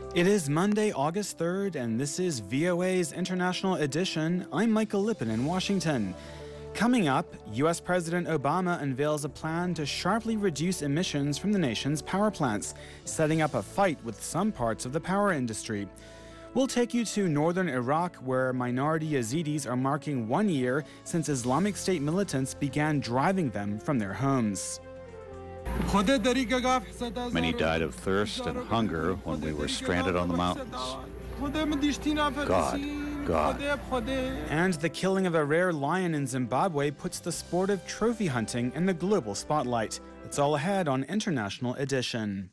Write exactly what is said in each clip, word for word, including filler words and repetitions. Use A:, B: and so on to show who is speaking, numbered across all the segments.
A: It is Monday, August third, and this is V O A's International Edition. I'm Michael Lippin in Washington. Coming up, U S President Obama unveils a plan to sharply reduce emissions from the nation's power plants, setting up a fight with some parts of the power industry. We'll take you to northern Iraq, where minority Yazidis are marking one year since Islamic State militants began driving them from their homes.
B: Many died of thirst and hunger when we were stranded on the mountains. God, God.
A: And the killing of a rare lion in Zimbabwe puts the sport of trophy hunting in the global spotlight. It's all ahead on International Edition.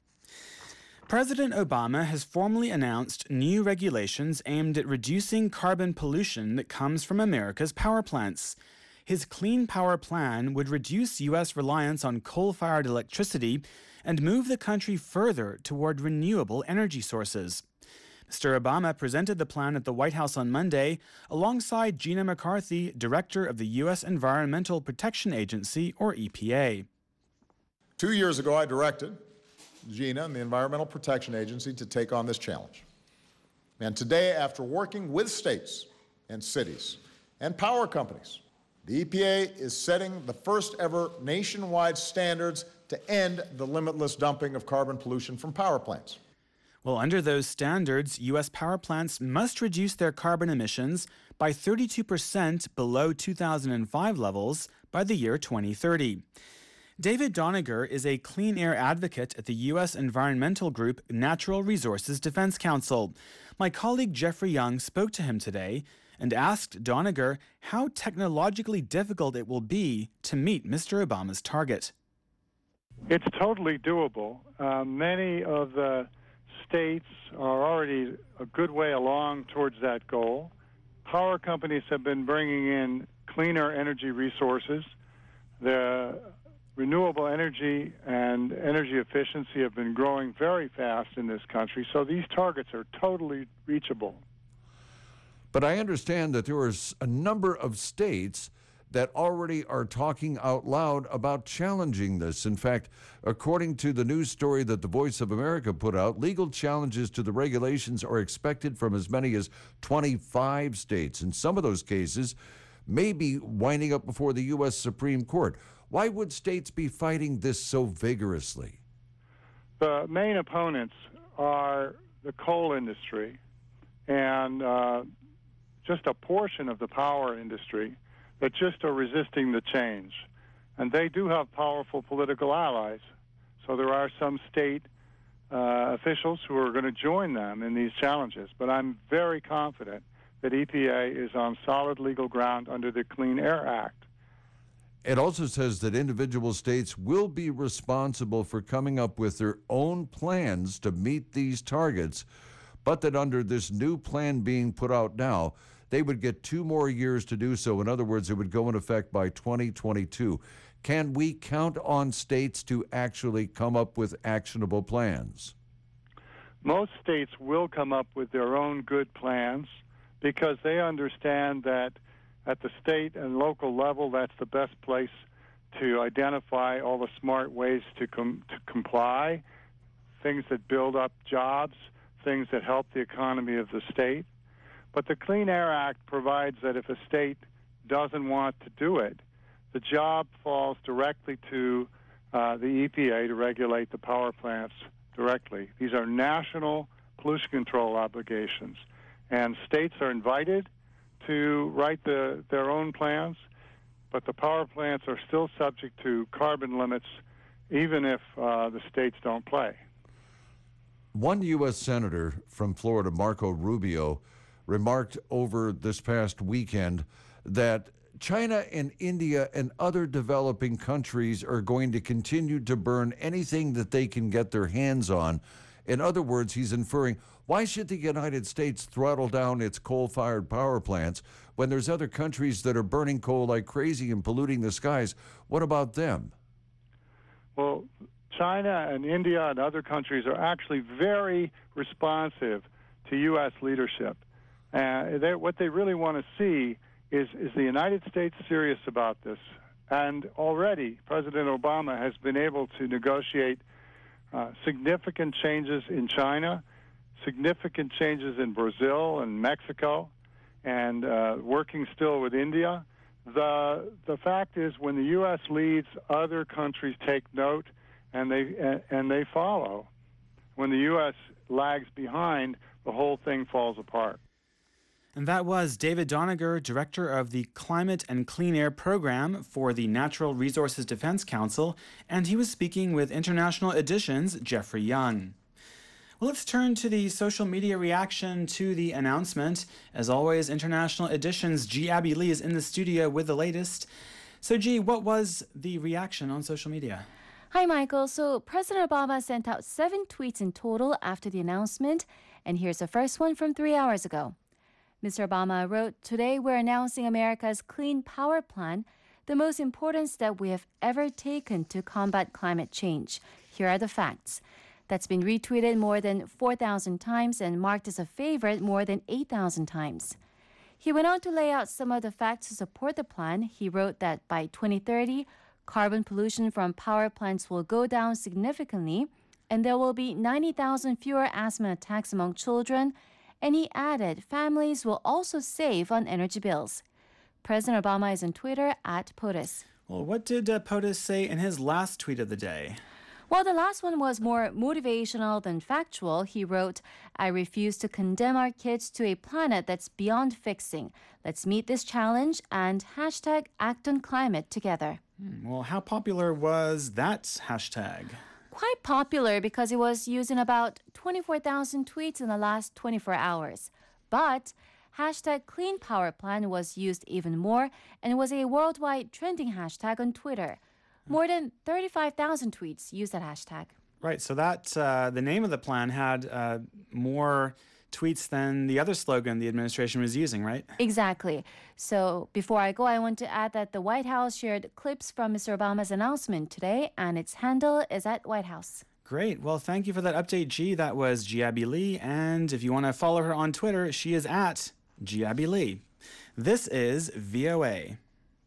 A: President Obama has formally announced new regulations aimed at reducing carbon pollution that comes from America's power plants. His Clean Power Plan would reduce U S reliance on coal-fired electricity and move the country further toward renewable energy sources. Mister Obama presented the plan at the White House on Monday alongside Gina McCarthy, director of the U S Environmental Protection Agency, or E P A.
C: Two years ago, I directed Gina and the Environmental Protection Agency to take on this challenge. And today, after working with states and cities and power companies, the E P A is setting the first ever nationwide standards to end the limitless dumping of carbon pollution from power plants.
A: Well, under those standards, U S power plants must reduce their carbon emissions by thirty-two percent below two thousand five levels by the year twenty thirty. David Doniger is a clean air advocate at the U S environmental group Natural Resources Defense Council. My colleague Jeffrey Young spoke to him today and asked Doniger how technologically difficult it will be to meet Mister Obama's target.
D: It's totally doable. Uh, many of the states are already a good way along towards that goal. Power companies have been bringing in cleaner energy resources. The renewable energy and energy efficiency have been growing very fast in this country, so these targets are totally reachable.
E: But I understand that there are a number of states that already are talking out loud about challenging this. In fact, according to the news story that the Voice of America put out, legal challenges to the regulations are expected from as many as twenty-five states. In some of those cases, may be winding up before the U S Supreme Court. Why would states be fighting this so vigorously?
D: The main opponents are the coal industry and uh, just a portion of the power industry that just are resisting the change. And they do have powerful political allies. So there are some state uh, officials who are going to join them in these challenges. But I'm very confident that E P A is on solid legal ground under the Clean Air Act.
E: It also says that individual states will be responsible for coming up with their own plans to meet these targets, but that under this new plan being put out now, they would get two more years to do so. In other words, it would go in effect by twenty twenty-two. Can we count on states to actually come up with actionable plans?
D: Most states will come up with their own good plans because they understand that at the state and local level, that's the best place to identify all the smart ways to, com- to comply, things that build up jobs, things that help the economy of the state. But the Clean Air Act provides that if a state doesn't want to do it, the job falls directly to uh, the E P A to regulate the power plants directly. These are national pollution control obligations, and states are invited to write the, their own plans, but the power plants are still subject to carbon limits even if uh, the states don't play.
E: One U S senator from Florida, Marco Rubio, remarked over this past weekend that China and India and other developing countries are going to continue to burn anything that they can get their hands on. In other words, he's inferring, why should the United States throttle down its coal-fired power plants when there's other countries that are burning coal like crazy and polluting the skies? What about them?
D: Well, China and India and other countries are actually very responsive to U S leadership. Uh, they, what they really want to see is, is the United States serious about this. And already, President Obama has been able to negotiate uh, significant changes in China significant changes in Brazil and Mexico, and uh, working still with India. The the fact is, when the U S leads, other countries take note and they and, and they follow. When the U S lags behind, the whole thing falls apart.
A: And that was David Doniger, Director of the Climate and Clean Air Program for the Natural Resources Defense Council, and he was speaking with International Edition's Jeffrey Young. Well, let's turn to the social media reaction to the announcement. As always, International Edition's G. Abby Lee is in the studio with the latest. So, G, what was the reaction on social media?
F: Hi, Michael. So President Obama sent out seven tweets in total after the announcement, and here's the first one from three hours ago. Mister Obama wrote, "Today we're announcing America's Clean Power Plan, the most important step we have ever taken to combat climate change. Here are the facts." That's been retweeted more than four thousand times and marked as a favorite more than eight thousand times. He went on to lay out some of the facts to support the plan. He wrote that by twenty thirty, carbon pollution from power plants will go down significantly, and there will be ninety thousand fewer asthma attacks among children. And he added, families will also save on energy bills. President Obama is on Twitter at POTUS.
A: Well, what did uh, POTUS say in his last tweet of the day?
F: Well, the last one was more motivational than factual. He wrote, "I refuse to condemn our kids to a planet that's beyond fixing. Let's meet this challenge and hashtag act on climate together."
A: Hmm, well, how popular was that hashtag?
F: Quite popular because it was used in about twenty-four thousand tweets in the last twenty-four hours. But hashtag Clean Power Plan was used even more and was a worldwide trending hashtag on Twitter. More than thirty-five thousand tweets used that hashtag.
A: Right, so that uh, the name of the plan had uh, more tweets than the other slogan the administration was using, right?
F: Exactly. So before I go, I want to add that the White House shared clips from Mister Obama's announcement today, and its handle is at White House.
A: Great. Well, thank you for that update, G. That was G. Abby Lee. And if you want to follow her on Twitter, she is at G. Abby Lee. This is V O A.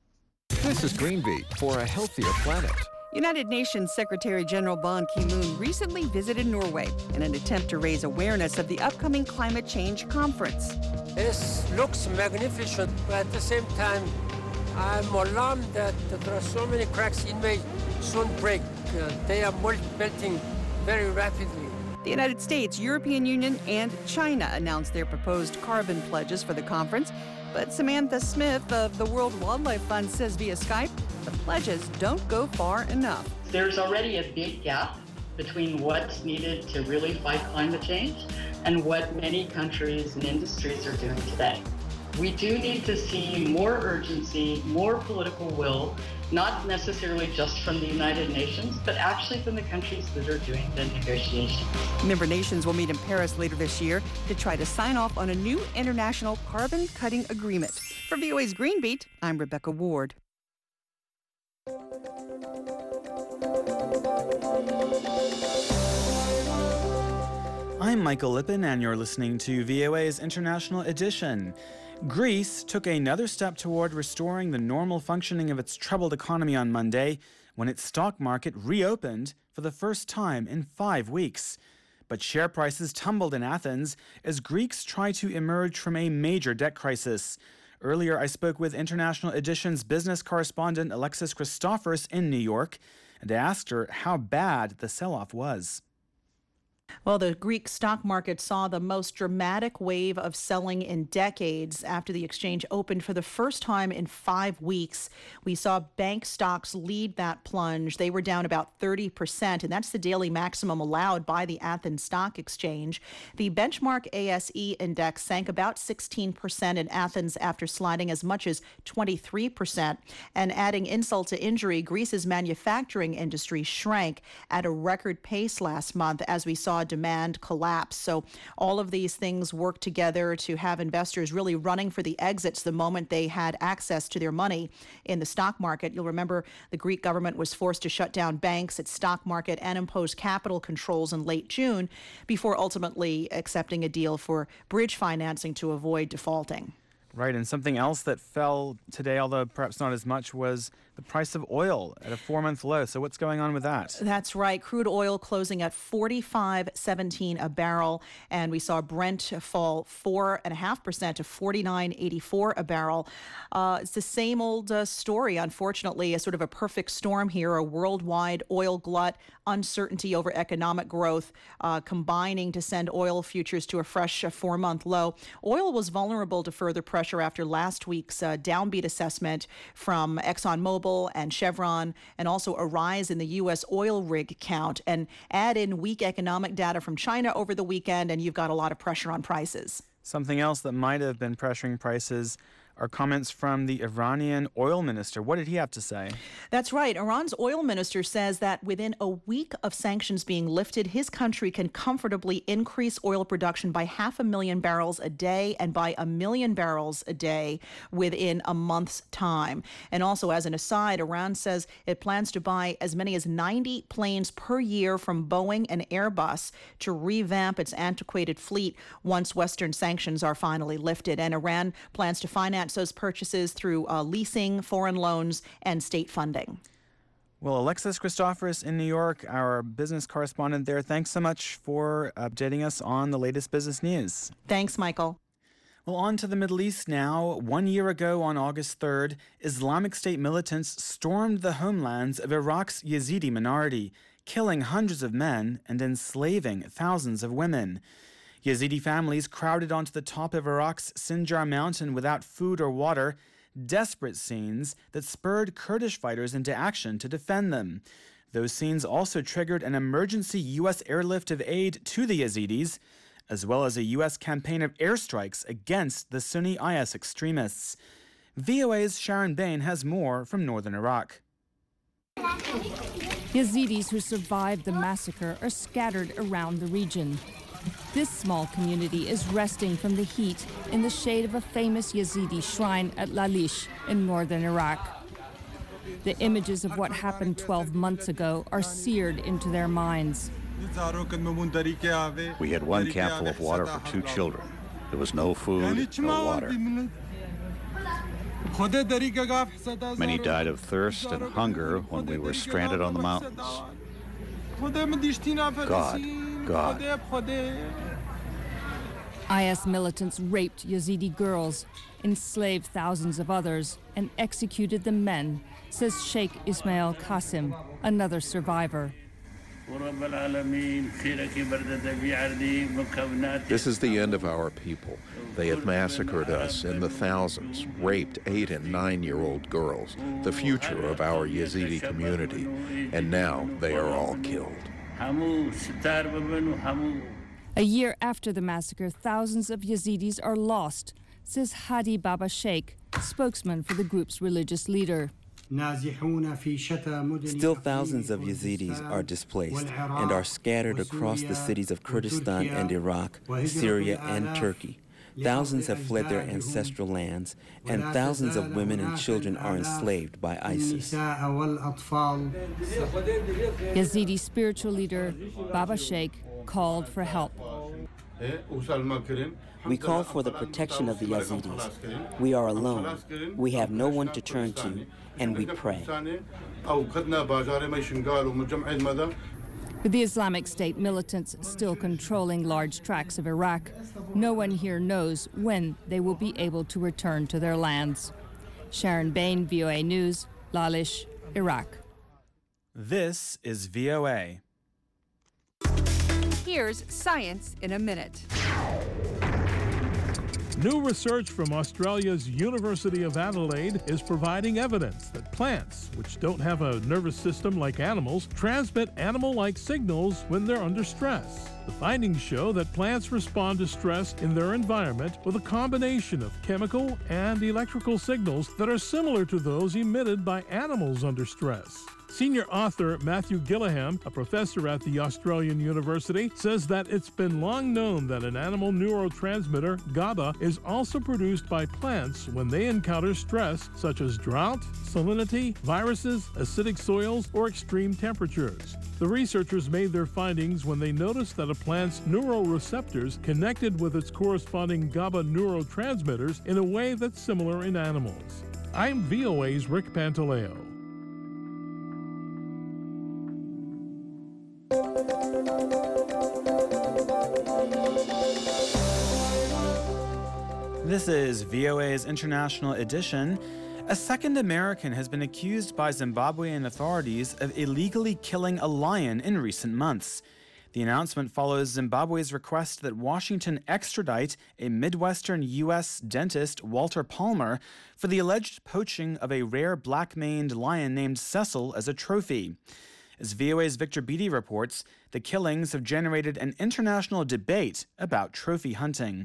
G: This is Greenbeat for a healthier planet.
H: United Nations Secretary General Ban Ki-moon recently visited Norway in an attempt to raise awareness of the upcoming climate change conference.
I: This looks magnificent, but at the same time, I'm alarmed that there are so many cracks it may soon break. Uh, they are melting very rapidly.
H: The United States, European Union, and China announced their proposed carbon pledges for the conference. But Samantha Smith of the World Wildlife Fund says via Skype, the pledges don't go far enough.
J: There's already a big gap between what's needed to really fight climate change and what many countries and industries are doing today. We do need to see more urgency, more political will, not necessarily just from the United Nations, but actually from the countries that are doing the negotiations.
H: Member nations will meet in Paris later this year to try to sign off on a new international carbon-cutting agreement. For V O A's Greenbeat, I'm Rebecca Ward.
A: I'm Michael Lippin, and you're listening to V O A's International Edition. Greece took another step toward restoring the normal functioning of its troubled economy on Monday when its stock market reopened for the first time in five weeks. But share prices tumbled in Athens as Greeks try to emerge from a major debt crisis. Earlier, I spoke with International Edition's business correspondent Alexis Christophorous in New York and asked her how bad the sell-off was.
K: Well, the Greek stock market saw the most dramatic wave of selling in decades after the exchange opened for the first time in five weeks. We saw bank stocks lead that plunge. They were down about thirty percent, and that's the daily maximum allowed by the Athens Stock Exchange. The benchmark A S E index sank about sixteen percent in Athens after sliding as much as twenty-three percent. And adding insult to injury, Greece's manufacturing industry shrank at a record pace last month as we saw demand collapse. So all of these things work together to have investors really running for the exits the moment they had access to their money in the stock market. You'll remember the Greek government was forced to shut down banks, its stock market, and impose capital controls in late June before ultimately accepting a deal for bridge financing to avoid defaulting.
A: Right, and something else that fell today, although perhaps not as much, was the the price of oil at a four-month low. So what's going on with that?
K: That's right. Crude oil closing at forty-five seventeen a barrel, and we saw Brent fall four and a half percent to forty-nine eighty-four a barrel. Uh, it's the same old uh, story, unfortunately, a sort of a perfect storm here, a worldwide oil glut, uncertainty over economic growth, uh, combining to send oil futures to a fresh uh, four-month low. Oil was vulnerable to further pressure after last week's uh, downbeat assessment from ExxonMobil and Chevron, and also a rise in the U S oil rig count. And add in weak economic data from China over the weekend, and you've got a lot of pressure on prices.
A: Something else that might have been pressuring prices are comments from the Iranian oil minister. What did he have to say?
K: That's right. Iran's oil minister says that within a week of sanctions being lifted, his country can comfortably increase oil production by half a million barrels a day and by a million barrels a day within a month's time. And also, as an aside, Iran says it plans to buy as many as ninety planes per year from Boeing and Airbus to revamp its antiquated fleet once Western sanctions are finally lifted. And Iran plans to finance those purchases through uh, leasing, foreign loans, and state funding.
A: Well, Alexis Christoforous in New York, our business correspondent there, thanks so much for updating us on the latest business news.
K: Thanks, Michael.
A: Well, on to the Middle East now. One year ago, on August third, Islamic State militants stormed the homelands of Iraq's Yazidi minority, killing hundreds of men and enslaving thousands of women. Yazidi families crowded onto the top of Iraq's Sinjar mountain without food or water, desperate scenes that spurred Kurdish fighters into action to defend them. Those scenes also triggered an emergency U S airlift of aid to the Yazidis, as well as a U S campaign of airstrikes against the Sunni I S extremists. V O A's Sharon Bain has more from northern Iraq.
L: Yazidis who survived the massacre are scattered around the region. This small community is resting from the heat in the shade of a famous Yazidi shrine at Lalish in northern Iraq. The images of what happened twelve months ago are seared into their minds.
B: We had one capful of water for two children. There was no food, no water. Many died of thirst and hunger when we were stranded on the mountains. God, God.
L: I S militants raped Yazidi girls, enslaved thousands of others, and executed the men, says Sheikh Ismail Qasim, another survivor.
M: This is the end of our people. They have massacred us in the thousands, raped eight and nine-year-old girls, the future of our Yazidi community, and now they are all killed.
L: A year after the massacre, thousands of Yazidis are lost, says Hadi Baba Sheikh, spokesman for the group's religious leader.
N: Still thousands of Yazidis are displaced and are scattered across the cities of Kurdistan and Iraq, Syria and Turkey. Thousands have fled their ancestral lands, and thousands of women and children are enslaved by ISIS.
L: Yazidi spiritual leader Baba Sheikh called for help.
N: We call for the protection of the Yazidis. We are alone. We have no one to turn to, and we pray.
L: With the Islamic State militants still controlling large tracts of Iraq, no one here knows when they will be able to return to their lands. Sharon Bain, V O A News, Lalish, Iraq.
A: This is V O A.
H: Here's Science in a Minute.
O: New research from Australia's University of Adelaide is providing evidence that plants, which don't have a nervous system like animals, transmit animal-like signals when they're under stress. The findings show that plants respond to stress in their environment with a combination of chemical and electrical signals that are similar to those emitted by animals under stress. Senior author Matthew Gillingham, a professor at the Australian University, says that it's been long known that an animal neurotransmitter, GABA, is also produced by plants when they encounter stress such as drought, salinity, viruses, acidic soils, or extreme temperatures. The researchers made their findings when they noticed that a plant's neuroreceptors connected with its corresponding GABA neurotransmitters in a way that's similar in animals. I'm V O A's Rick Pantaleo.
A: This is V O A's International Edition. A second American has been accused by Zimbabwean authorities of illegally killing a lion in recent months. The announcement follows Zimbabwe's request that Washington extradite a Midwestern U S dentist, Walter Palmer, for the alleged poaching of a rare black-maned lion named Cecil as a trophy. As V O A's Victor Beattie reports, the killings have generated an international debate about trophy hunting.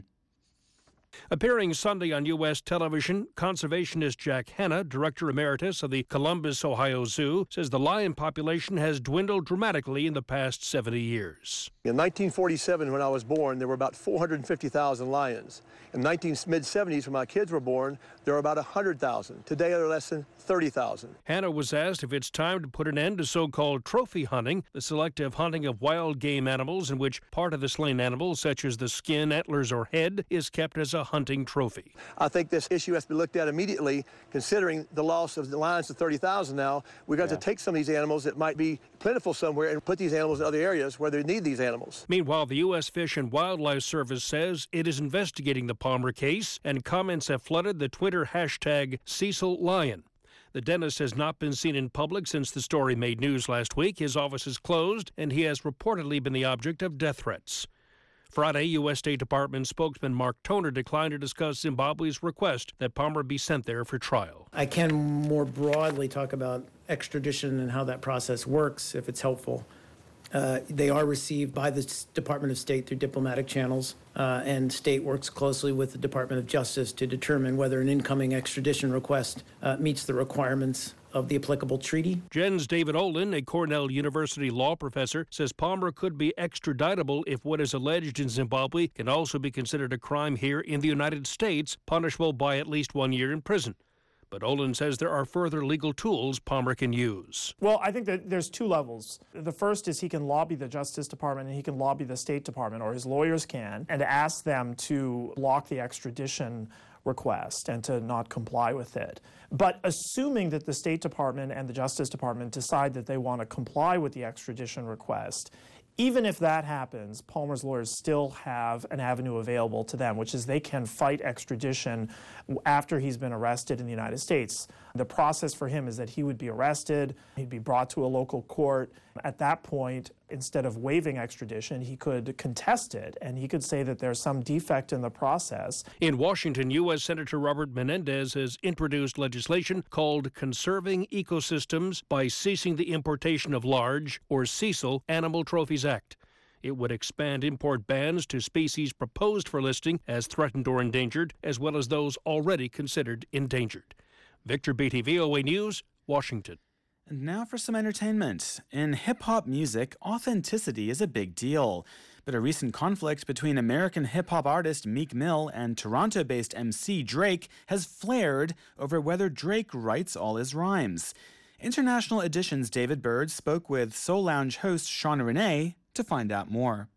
P: Appearing Sunday on U S television, conservationist Jack Hanna, director emeritus of the Columbus, Ohio Zoo, says the lion population has dwindled dramatically in the past seventy years.
Q: In nineteen forty-seven, when I was born, there were about four hundred fifty thousand lions. In the mid seventies, when my kids were born, there were about one hundred thousand. Today, there are less than thirty thousand.
P: Hanna was asked if it's time to put an end to so-called trophy hunting, the selective hunting of wild game animals in which part of the slain animal, such as the skin, antlers, or head, is kept as a hunting trophy.
Q: I think this issue has to be looked at immediately, considering the loss of the lions to thirty thousand now. We've got yeah. to take some of these animals that might be plentiful somewhere and put these animals in other areas where they need these animals.
P: Meanwhile, the U S Fish and Wildlife Service says it is investigating the Palmer case, and comments have flooded the Twitter hashtag Cecil Lion. The dentist has not been seen in public since the story made news last week. His office is closed, and he has reportedly been the object of death threats. Friday, U S State Department spokesman Mark Toner declined to discuss Zimbabwe's request that Palmer be sent there for trial.
R: I can more broadly talk about extradition and how that process works, if it's helpful. Uh, they are received by the Department of State through diplomatic channels, uh, and State works closely with the Department of Justice to determine whether an incoming extradition request uh, meets the requirements of the applicable treaty.
P: Jen's David Olin, a Cornell University law professor, says Palmer could be extraditable if what is alleged in Zimbabwe can also be considered a crime here in the United States, punishable by at least one year in prison. But Olin says there are further legal tools Palmer can use.
S: Well, I think that there's two levels. The first is he can lobby the Justice Department and he can lobby the State Department, or his lawyers can, and ask them to block the extradition request and to not comply with it. But assuming that the State Department and the Justice Department decide that they want to comply with the extradition request, even if that happens, Palmer's lawyers still have an avenue available to them, which is they can fight extradition after he's been arrested in the United States. The process for him is that he would be arrested, he'd be brought to a local court. At that point, instead of waiving extradition, he could contest it, and he could say that there's some defect in the process.
P: In Washington, U S Senator Robert Menendez has introduced legislation called Conserving Ecosystems by Ceasing the Importation of Large, or Cecil, Animal Trophies Act. It would expand import bans to species proposed for listing as threatened or endangered, as well as those already considered endangered. Victor Beattie, V O A News, Washington.
A: And now for some entertainment. In hip-hop music, authenticity is a big deal. But a recent conflict between American hip-hop artist Meek Mill and Toronto-based M C Drake has flared over whether Drake writes all his rhymes. International Edition's David Bird spoke with Soul Lounge host Shauna Renee to find out more.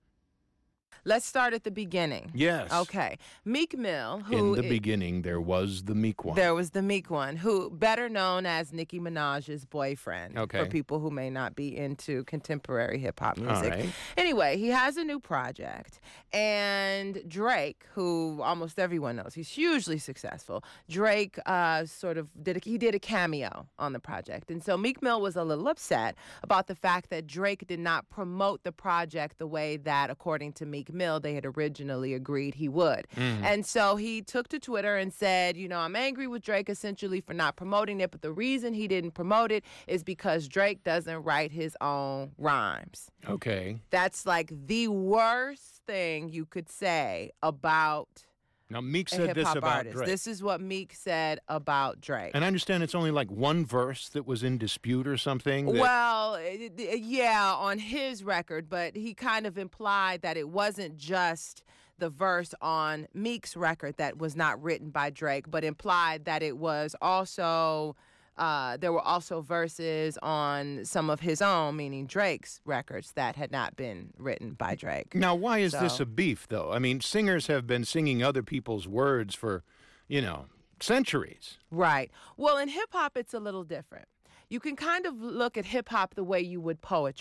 T: Let's start at the beginning.
U: Yes.
T: Okay. Meek Mill, who...
U: In the beginning, there was the Meek one.
T: There was the Meek one, who better known as Nicki Minaj's boyfriend.
U: Okay.
T: For people who may not be into contemporary hip-hop music.
U: All right.
T: Anyway, he has a new project. And Drake, who almost everyone knows, he's hugely successful. Drake uh, sort of did a, he did a cameo on the project. And so Meek Mill was a little upset about the fact that Drake did not promote the project the way that, according to Meek Mill, they had originally agreed he would. Mm. And so he took to Twitter and said, you know, I'm angry with Drake essentially for not promoting it, but the reason he didn't promote it is because Drake doesn't write his own rhymes.
U: Okay.
T: That's like the worst thing you could say about
U: Now, Meek said this about
T: artist.
U: Drake.
T: This is what Meek said about Drake.
U: And I understand it's only like one verse that was in dispute or something. That...
T: Well, yeah, on his record, but he kind of implied that it wasn't just the verse on Meek's record that was not written by Drake, but implied that it was also... Uh, there were also verses on some of his own, meaning Drake's records, that had not been written by Drake.
U: Now, why is
T: so,
U: this a beef, though? I mean, singers have been singing other people's words for, you know, centuries.
T: Right. Well, in hip-hop, it's a little different. You can kind of look at hip-hop the way you would poetry.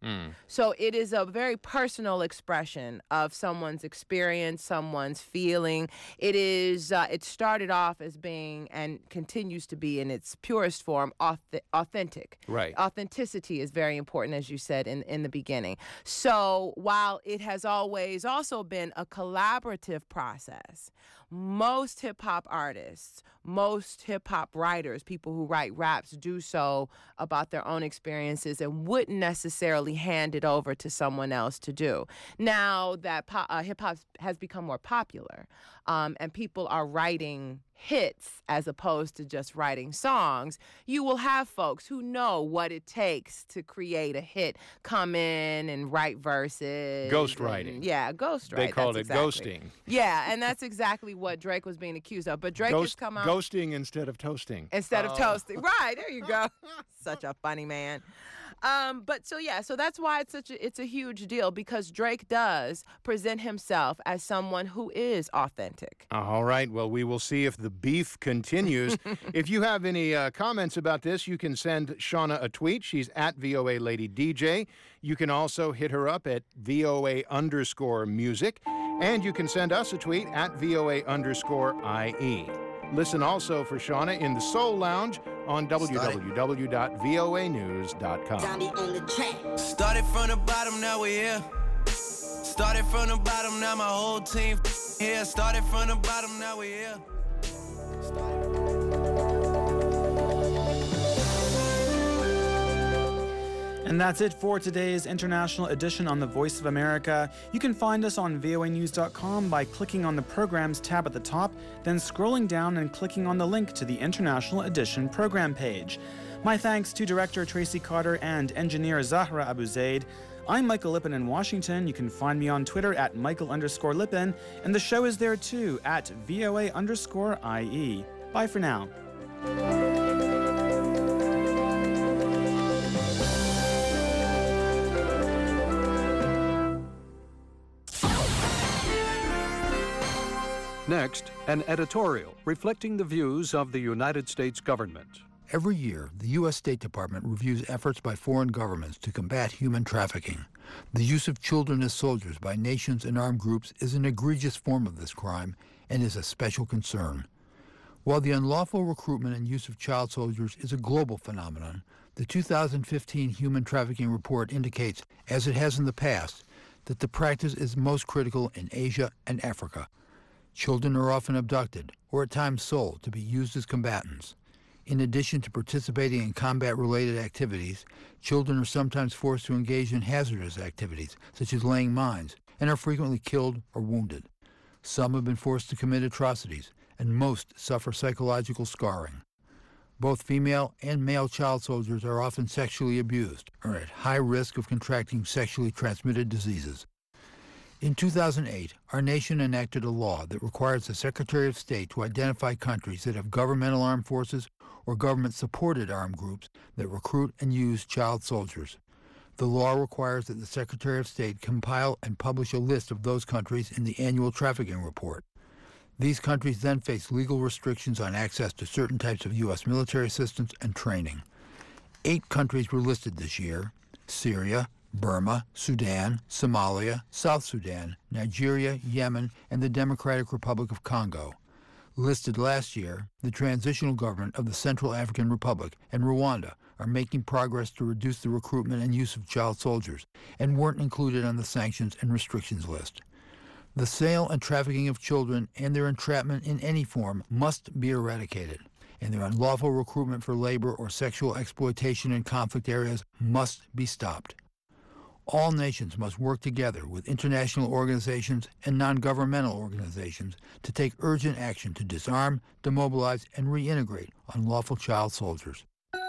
U: Mm.
T: So it is a very personal expression of someone's experience, someone's feeling. It is. Uh, it started off as being and continues to be in its purest form auth- authentic.
U: Right.
T: Authenticity is very important, as you said in, in the beginning. So while it has always also been a collaborative process, most hip-hop artists, most hip-hop writers, people who write raps, do so about their own experiences and wouldn't necessarily hand it over to someone else to do. Now that po- uh, hip-hop has become more popular, um, and people are writing hits as opposed to just writing songs, you will have folks who know what it takes to create a hit come in and write verses.
U: Ghostwriting.
T: And, yeah, ghostwriting.
U: They called
T: that's
U: it
T: exactly.
U: ghosting.
T: Yeah, and that's exactly what Drake was being accused of. But Drake
U: Ghost,
T: has come out...
U: Ghosting instead of toasting.
T: Instead
U: Oh.
T: of toasting. Right, there you go. Such a funny man. Um, but so, yeah, so that's why it's such a, it's a huge deal, because Drake does present himself as someone who is authentic.
U: All right. Well, we will see if the beef continues. If you have any uh, comments about this, you can send Shauna a tweet. She's at V O A Lady D J. You can also hit her up at V O A underscore music. And you can send us a tweet at V O A underscore I E. Listen also for Shauna in the Soul Lounge on w w w dot v o a news dot com.
C: Started from the bottom, now we're here. Started from the bottom, now my whole team here. Started from the bottom, now we're here.
A: And that's it for today's international edition on the Voice of America. You can find us on V O A news dot com by clicking on the Programs tab at the top, then scrolling down and clicking on the link to the International Edition program page. My thanks to Director Tracy Carter and Engineer Zahra Abu Zaid. I'm Michael Lippin in Washington. You can find me on Twitter at Michael underscore Lippin, and the show is there too at V O A underscore I E. Bye for now.
V: Next, an editorial reflecting the views of the United States government.
W: Every year, the U S State Department reviews efforts by foreign governments to combat human trafficking. The use of children as soldiers by nations and armed groups is an egregious form of this crime and is a special concern. While the unlawful recruitment and use of child soldiers is a global phenomenon, the two thousand fifteen Human Trafficking Report indicates, as it has in the past, that the practice is most critical in Asia and Africa. Children are often abducted, or at times sold, to be used as combatants. In addition to participating in combat-related activities, children are sometimes forced to engage in hazardous activities, such as laying mines, and are frequently killed or wounded. Some have been forced to commit atrocities, and most suffer psychological scarring. Both female and male child soldiers are often sexually abused, or at high risk of contracting sexually transmitted diseases. In two thousand eight, our nation enacted a law that requires the Secretary of State to identify countries that have governmental armed forces or government-supported armed groups that recruit and use child soldiers. The law requires that the Secretary of State compile and publish a list of those countries in the annual trafficking report. These countries then face legal restrictions on access to certain types of U S military assistance and training. Eight countries were listed this year: Syria, Burma, Sudan, Somalia, South Sudan, Nigeria, Yemen, and the Democratic Republic of Congo. Listed last year, the transitional government of the Central African Republic and Rwanda are making progress to reduce the recruitment and use of child soldiers and weren't included on the sanctions and restrictions list. The sale and trafficking of children and their entrapment in any form must be eradicated, and their unlawful recruitment for labor or sexual exploitation in conflict areas must be stopped. All nations must work together with international organizations and non-governmental organizations to take urgent action to disarm, demobilize, and reintegrate unlawful child soldiers.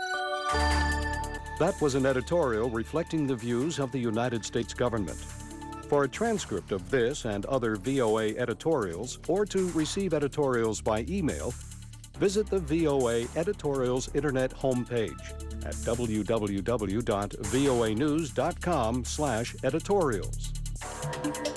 V: That was an editorial reflecting the views of the United States government. For a transcript of this and other V O A editorials, or to receive editorials by email, visit the V O A Editorials Internet homepage at w w w dot v o a news dot com slash editorials.